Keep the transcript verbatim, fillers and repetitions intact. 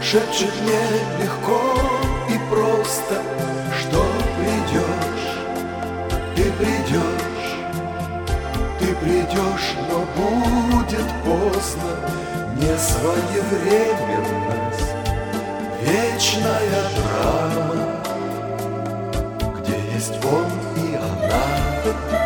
шепчет мне легко и просто, что придешь, ты придешь, ты придешь, но будет поздно. Несвоевременность, вечная драма, где есть он и она.